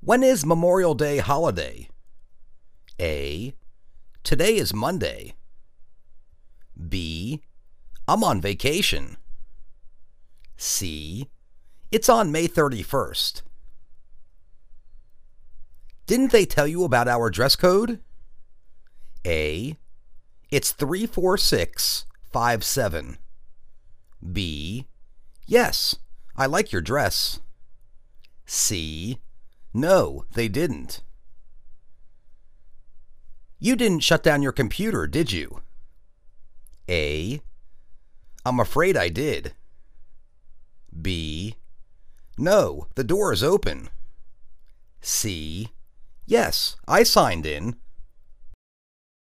When is Memorial Day holiday? A. Today is Monday. B. I'm on vacation. C. It's on May 31st. Didn't they tell you about our dress code? A. It's 34657. B. Yes, I like your dress. C. No, they didn't. You didn't shut down your computer, did you? A. I'm afraid I did. B. No, the door is open. C. Yes, I signed in.